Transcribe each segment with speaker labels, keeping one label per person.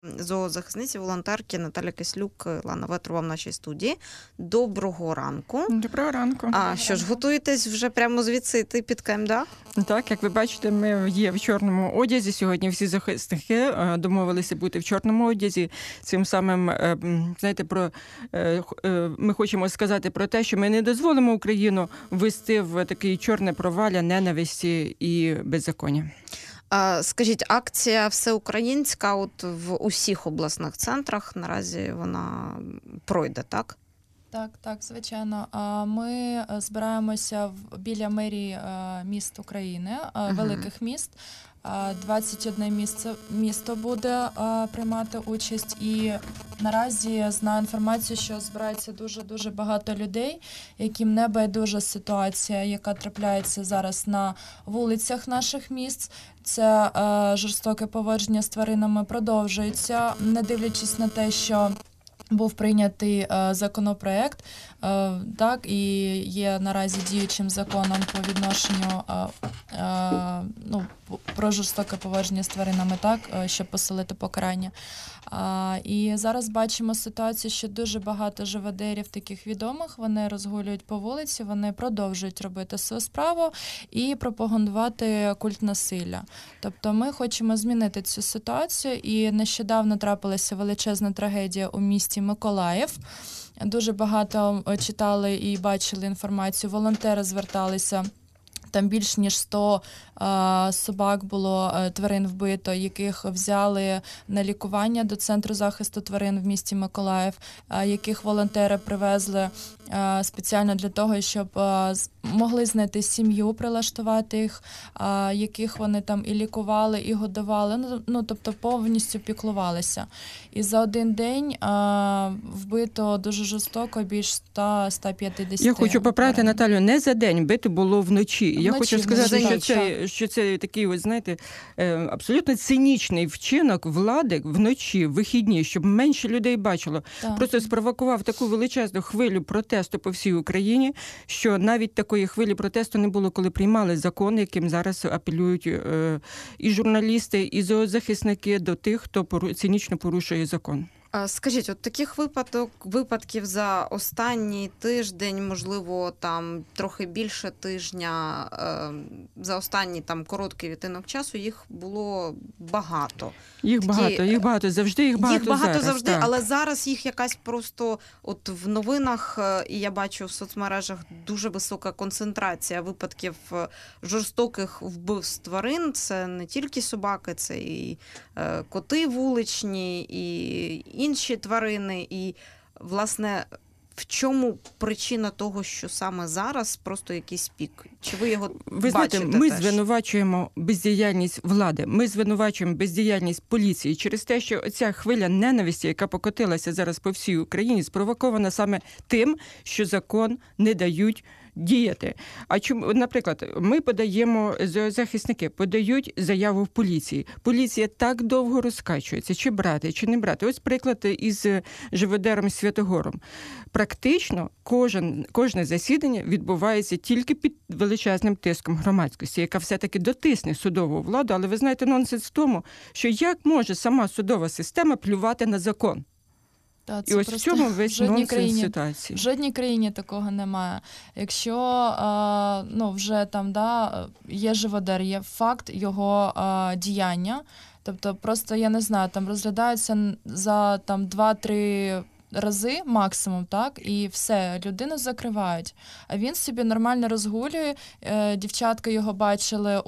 Speaker 1: зоозахисниці, волонтерки Наталя Кислюк, Лана Ветрова в нашій студії. Доброго ранку.
Speaker 2: Доброго ранку.
Speaker 1: А що ж, готуєтесь вже прямо звідси йти під КМДА?
Speaker 2: Так, як ви бачите, ми є в чорному одязі. Сьогодні всі захисники домовилися бути в чорному одязі. Цим самим, знаєте, ми хочемо сказати про те, що ми не дозволимо Україну ввести в таке чорне провалля ненависті і беззаконня.
Speaker 1: Скажіть, акція всеукраїнська от в усіх обласних центрах наразі вона пройде, так?
Speaker 3: Так, звичайно. Ми збираємося біля мерії міст України, великих міст. 21 місто буде приймати участь, і наразі знаю інформацію, що збирається дуже багато людей, яким не байдужа ситуація, яка трапляється зараз на вулицях наших міст. Це жорстоке поводження з тваринами продовжується, не дивлячись на те, що був прийнятий законопроект, так, і є наразі діючим законом по відношенню про жорстоке поводження з тваринами, так, щоб посилити покарання. І зараз бачимо ситуацію, що дуже багато живодерів таких відомих, вони розгулюють по вулиці, вони продовжують робити свою справу і пропагандувати культ насилля. Тобто ми хочемо змінити цю ситуацію, і нещодавно трапилася величезна трагедія у місті Миколаїв. Дуже багато читали і бачили інформацію, волонтери зверталися. Там більш ніж 100 собак було, тварин вбито, яких взяли на лікування до Центру захисту тварин в місті Миколаїв, яких волонтери привезли спеціально для того, щоб могли знайти сім'ю, прилаштувати їх, яких вони там і лікували, і годували, тобто повністю піклувалися. І за один день вбито дуже жорстоко більш 100-150.
Speaker 2: Я хочу поправити, Наталю, не за день, бити було вночі. Я хочу сказати, що це такий, ось, знаєте, абсолютно цинічний вчинок влади вночі, в вихідні, щоб менше людей бачило. Так. Просто спровокував таку величезну хвилю протесту по всій Україні, що навіть такої хвилі протесту не було, коли приймали закон, яким зараз апелюють і журналісти, і зоозахисники до тих, хто цинічно порушує закон.
Speaker 1: Скажіть, от таких випадків за останній тиждень, можливо, там трохи більше тижня, за останній там короткий відтинок часу, їх було багато.
Speaker 2: Їх багато, завжди їх багато зараз,
Speaker 1: завжди, так. Але зараз їх якась просто от в новинах, і я бачу в соцмережах дуже висока концентрація випадків жорстоких вбивств тварин. Це не тільки собаки, це і коти вуличні, і інші тварини, і, власне, в чому причина того, що саме зараз просто якийсь пік? Чи ви його бачите?
Speaker 2: Знаєте, ми звинувачуємо бездіяльність влади, ми звинувачуємо бездіяльність поліції через те, що ця хвиля ненависті, яка покотилася зараз по всій Україні, спровокована саме тим, що закон не дають діяти. А чому, наприклад, ми захисники подають заяву в поліції. Поліція так довго розкачується, чи брати, чи не брати. Ось приклад із живодером Святогором. Практично кожне засідання відбувається тільки під величезним тиском громадськості, яка все-таки дотисне судову владу, але ви знаєте, нонсенс в тому, що як може сама судова система плювати на закон? І ось в цьому весь нонсенс ситуації.
Speaker 3: В жодній країні такого немає. Якщо вже там є живодер, є факт його діяння, тобто просто, я не знаю, там розглядаються за 2-3 рази максимум, так, і все, людину закривають. А він собі нормально розгулює, дівчатка його бачили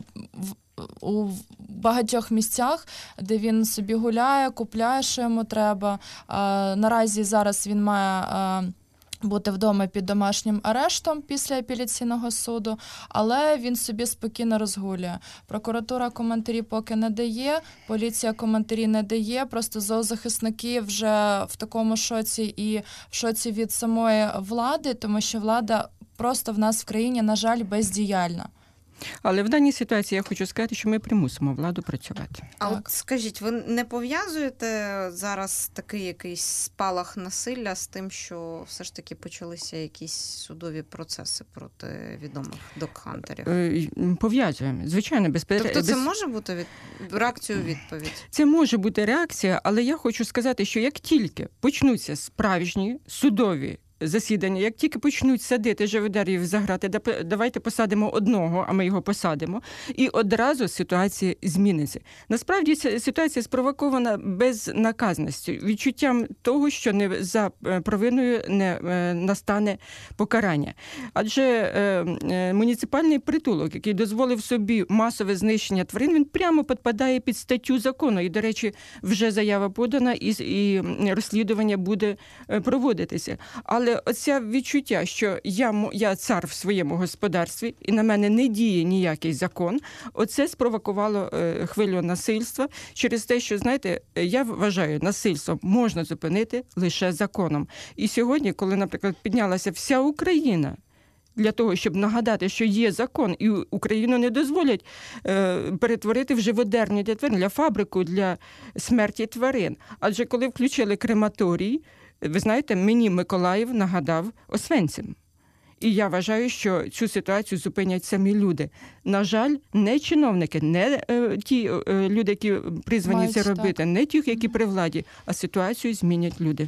Speaker 3: у багатьох місцях, де він собі гуляє, купляє, що йому треба. Наразі зараз він має бути вдома під домашнім арештом після апеляційного суду, але він собі спокійно розгулює. Прокуратура коментарі поки не дає, поліція коментарі не дає, просто зоозахисники вже в такому шоці і в шоці від самої влади, тому що влада просто в нас в країні, на жаль, бездіяльна.
Speaker 2: Але в даній ситуації я хочу сказати, що ми примусимо владу працювати.
Speaker 1: А
Speaker 3: Так.
Speaker 1: от скажіть, ви не пов'язуєте зараз такий якийсь спалах насилля з тим, що все ж таки почалися якісь судові процеси проти відомих докхантерів?
Speaker 2: Пов'язуємо. Звичайно,
Speaker 1: Тобто це може бути реакцією у відповідь?
Speaker 2: Це може бути реакція, але я хочу сказати, що як тільки почнуться справжні судові засідання, як тільки почнуть садити живодерів за грати, давайте посадимо одного, а ми його посадимо, і одразу ситуація зміниться. Насправді ситуація спровокована безнаказністю, відчуттям того, що не за провиною не настане покарання. Адже муніципальний притулок, який дозволив собі масове знищення тварин, він прямо підпадає під статтю закону. І, до речі, вже заява подана і розслідування буде проводитися. Але оце відчуття, що я цар в своєму господарстві і на мене не діє ніякий закон, оце спровокувало хвилю насильства через те, що, знаєте, я вважаю, насильство можна зупинити лише законом. І сьогодні, коли, наприклад, піднялася вся Україна для того, щоб нагадати, що є закон, і Україну не дозволять перетворити в живодерню для тварин, для фабрику для смерті тварин. Адже коли включили крематорій, ви знаєте, мені Миколаїв нагадав Освенцим. І я вважаю, що цю ситуацію зупинять самі люди. На жаль, не чиновники, не ті люди, які призвані це робити, не ті, які при владі, а ситуацію змінять люди.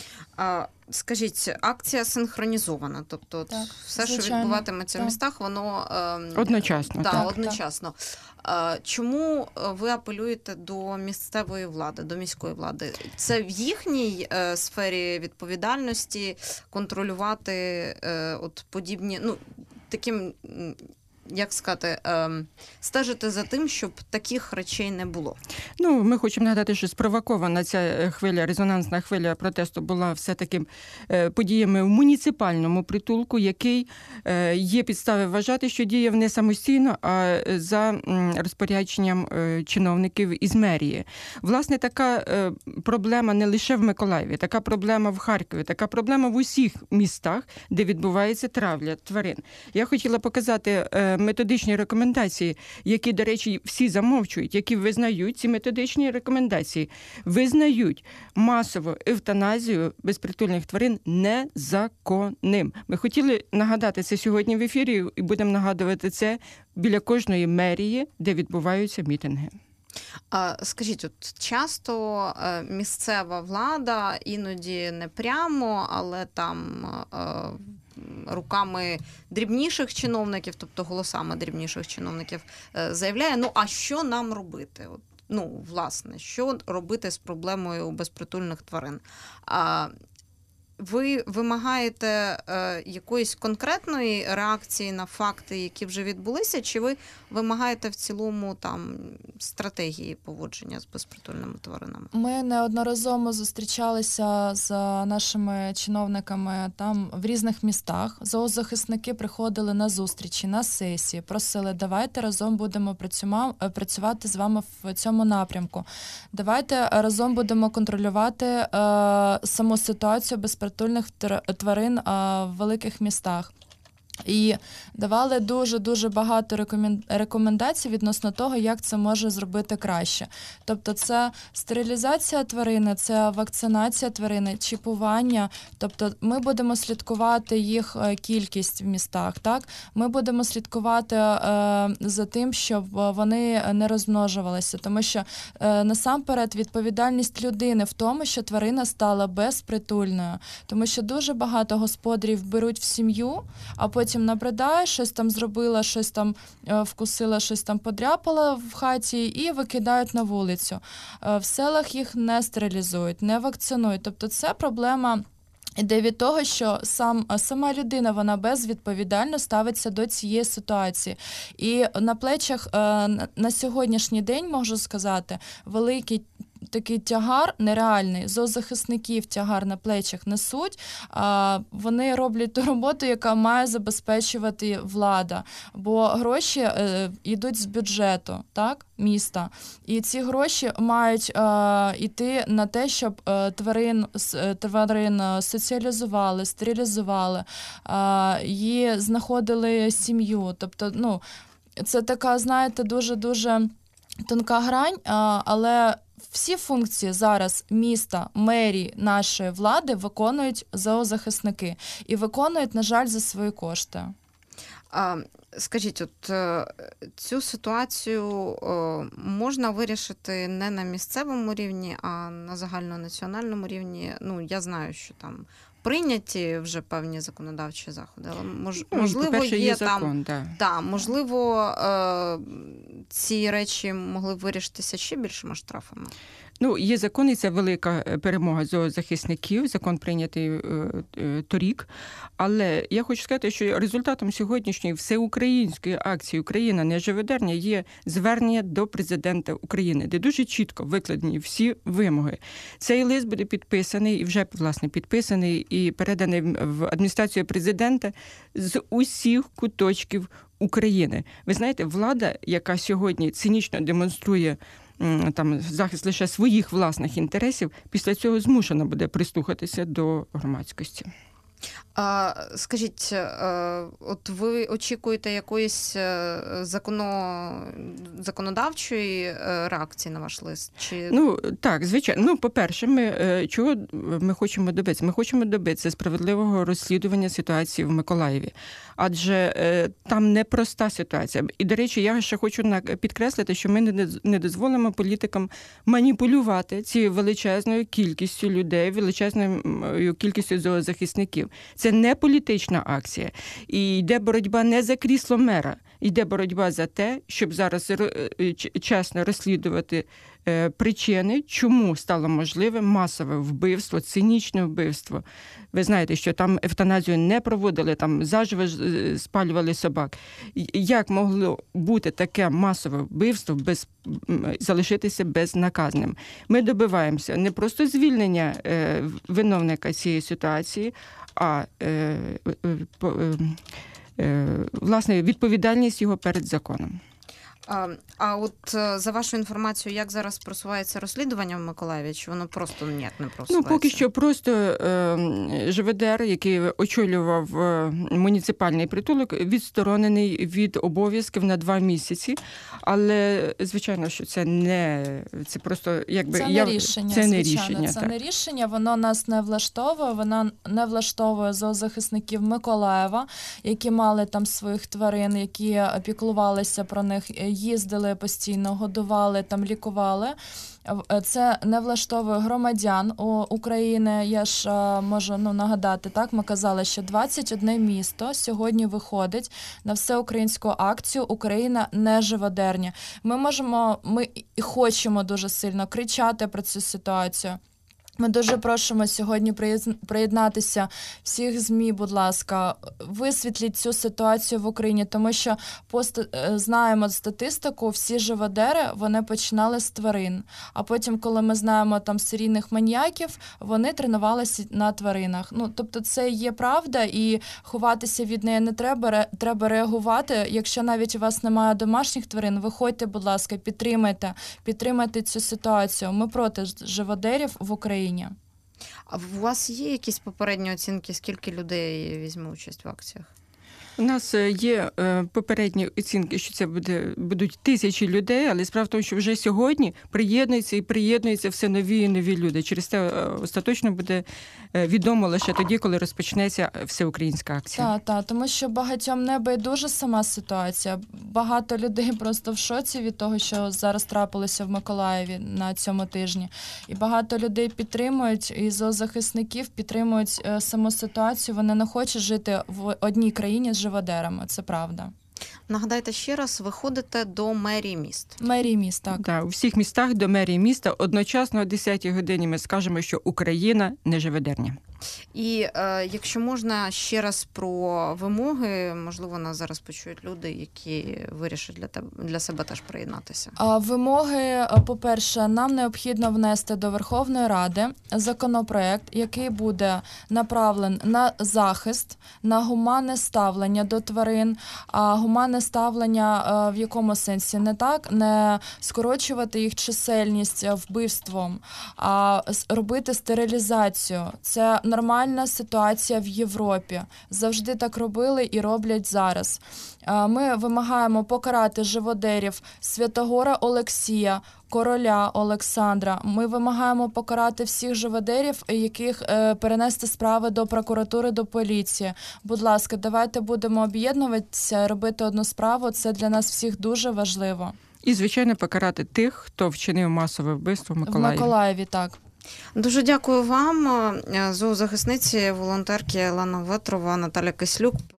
Speaker 1: Скажіть, акція синхронізована, тобто
Speaker 3: так,
Speaker 1: все,
Speaker 3: звичайно,
Speaker 1: що відбуватиметься в містах, воно
Speaker 2: одночасно.
Speaker 1: Одночасно. Чому ви апелюєте до місцевої влади, до міської влади? Це в їхній сфері відповідальності контролювати от подібні, таким, як сказати, стежити за тим, щоб таких речей не було?
Speaker 2: Ми хочемо нагадати, що спровокована ця хвиля, резонансна хвиля протесту була все-таки подіями в муніципальному притулку, який є підстави вважати, що діяв не самостійно, а за розпорядженням чиновників із мерії. Власне, така проблема не лише в Миколаєві, така проблема в Харкові, така проблема в усіх містах, де відбувається травля тварин. Я хотіла показати методичні рекомендації, які, до речі, всі замовчують, які визнають ці методичні рекомендації, визнають масову евтаназію безпритульних тварин незаконним. Ми хотіли нагадати це сьогодні в ефірі і будемо нагадувати це біля кожної мерії, де відбуваються мітинги.
Speaker 1: Скажіть, от часто місцева влада, іноді не прямо, але там руками дрібніших чиновників, тобто голосами дрібніших чиновників, заявляє, а що нам робити? Власне, що робити з проблемою безпритульних тварин? Ви вимагаєте якоїсь конкретної реакції на факти, які вже відбулися, чи ви вимагаєте в цілому стратегії поводження з безпритульними тваринами?
Speaker 3: Ми неодноразово зустрічалися з нашими чиновниками там в різних містах. Зоозахисники приходили на зустрічі, на сесії, просили, давайте разом будемо працювати з вами в цьому напрямку. Давайте разом будемо контролювати саму ситуацію безпритульних тварин в великих містах. І давали дуже-дуже багато рекомендацій відносно того, як це може зробити краще. Тобто це стерилізація тварини, це вакцинація тварини, чіпування. Тобто ми будемо слідкувати їх кількість в містах, так? Ми будемо слідкувати за тим, щоб вони не розмножувалися. Тому що насамперед відповідальність людини в тому, що тварина стала безпритульною. Тому що дуже багато господарів беруть в сім'ю, а потім набридає, щось там зробила, щось там вкусила, щось там подряпала в хаті і викидають на вулицю. В селах їх не стерилізують, не вакцинують. Тобто це проблема іде від того, що сама людина, вона безвідповідально ставиться до цієї ситуації. І на плечах на сьогоднішній день, можу сказати, великий такий тягар нереальний, зоозахисників тягар на плечах несуть, вони роблять ту роботу, яка має забезпечувати влада, бо гроші йдуть з бюджету, так, міста, і ці гроші мають йти на те, щоб тварин соціалізували, стерилізували, її знаходили сім'ю, тобто, це така, знаєте, дуже-дуже тонка грань, але всі функції зараз міста, мерії, нашої влади виконують зоозахисники. І виконують, на жаль, за свої кошти.
Speaker 1: Скажіть, от цю ситуацію можна вирішити не на місцевому рівні, а на загальнонаціональному рівні? Ну, я знаю, що там прийняті вже певні законодавчі заходи, але можливо є
Speaker 2: закон,
Speaker 1: там, можливо, ці речі могли б вирішитися ще більшими штрафами.
Speaker 2: Ну, є закон, і це велика перемога зоозахисників, закон прийнятий торік. Але я хочу сказати, що результатом сьогоднішньої всеукраїнської акції «Україна не живодерня» є звернення до президента України, де дуже чітко викладені всі вимоги. Цей лист буде підписаний, і вже, власне, підписаний і переданий в адміністрацію президента з усіх куточків України. Ви знаєте, влада, яка сьогодні цинічно демонструє там захист лише своїх власних інтересів, після цього змушена буде прислухатися до громадськості.
Speaker 1: Скажіть, от ви очікуєте якоїсь законодавчої реакції на ваш лист? Чи...
Speaker 2: Ну, так, звичайно. Ну, по-перше, чого ми хочемо добитися? Ми хочемо добитися справедливого розслідування ситуації в Миколаєві. Адже там непроста ситуація. І, до речі, я ще хочу підкреслити, що ми не дозволимо політикам маніпулювати цією величезною кількістю людей, величезною кількістю зоозахисників. Це не політична акція. І йде боротьба не за крісло мера, йде боротьба за те, щоб зараз чесно розслідувати причини, чому стало можливе масове вбивство, цинічне вбивство. Ви знаєте, що там евтаназію не проводили, там заживо спалювали собак. Як могло бути таке масове вбивство залишитися безнаказаним? Ми добиваємося не просто звільнення виновника цієї ситуації, а власне відповідальність його перед законом.
Speaker 1: А от за вашу інформацію, як зараз просувається розслідування в Миколаєві? Чи воно просто ніяк не просувається?
Speaker 2: Ну, поки що просто ЖВДР, який очолював муніципальний притулок, відсторонений від обов'язків на 2 місяці. Але, звичайно, що це просто якби...
Speaker 3: Це не рішення,
Speaker 2: це не
Speaker 3: звичайно.
Speaker 2: рішення,
Speaker 3: це
Speaker 2: так.
Speaker 3: не рішення, воно нас не влаштовує, воно не влаштовує зоозахисників Миколаєва, які мали там своїх тварин, які піклувалися про них, їздили постійно, годували, там лікували. Це не влаштовує громадян України. Я ж можу нагадати, так, ми казали, що 21 місто сьогодні виходить на всеукраїнську акцію «Україна не живодерня». Ми і хочемо дуже сильно кричати про цю ситуацію. Ми дуже просимо сьогодні приєднатися всіх ЗМІ, будь ласка, висвітліть цю ситуацію в Україні, тому що знаємо статистику, всі живодери, вони починали з тварин, а потім, коли ми знаємо там серійних маніяків, вони тренувалися на тваринах. Ну, тобто це є правда, і ховатися від неї не треба, треба реагувати. Якщо навіть у вас немає домашніх тварин, виходьте, будь ласка, підтримайте цю ситуацію. Ми проти живодерів в Україні.
Speaker 1: А у вас є якісь попередні оцінки, скільки людей візьме участь в акціях?
Speaker 2: У нас є попередні оцінки, що це будуть тисячі людей, але справа в тому, що вже сьогодні приєднуються все нові і нові люди. Через те остаточно буде відомо лише тоді, коли розпочнеться всеукраїнська акція.
Speaker 3: Так, тому що багатьом не байдужа сама ситуація. Багато людей просто в шоці від того, що зараз трапилося в Миколаєві на цьому тижні. І багато людей підтримують, і зоозахисників підтримують саму ситуацію. Вони не хочуть жити в одній країні з живодерами, це правда.
Speaker 1: Нагадайте ще раз, ви ходите до мерії міст.
Speaker 3: Мерії міст, так.
Speaker 2: Так, у всіх містах до мерії міста одночасно о 10-й годині ми скажемо, що Україна не живодерня.
Speaker 1: І якщо можна ще раз про вимоги, можливо, нас зараз почують люди, які вирішать для себе теж приєднатися.
Speaker 3: Вимоги, по-перше, нам необхідно внести до Верховної Ради законопроект, який буде направлений на захист, на гуманне ставлення до тварин, а гуманне ставлення в якому сенсі? Не скорочувати їх чисельність вбивством, а робити стерилізацію. Це нормальна ситуація в Європі. Завжди так робили і роблять зараз. Ми вимагаємо покарати живодерів Святогора Олексія, Короля Олександра. Ми вимагаємо покарати всіх живодерів, яких перенести справи до прокуратури, до поліції. Будь ласка, давайте будемо об'єднуватися, робити одну справу. Це для нас всіх дуже важливо.
Speaker 2: І, звичайно, покарати тих, хто вчинив масове вбивство в
Speaker 3: В
Speaker 2: Миколаєві.
Speaker 3: Миколаєві, так.
Speaker 1: Дуже дякую вам, зоозахисниці, волонтерки Олена Ветрова, Наталя Кислюк.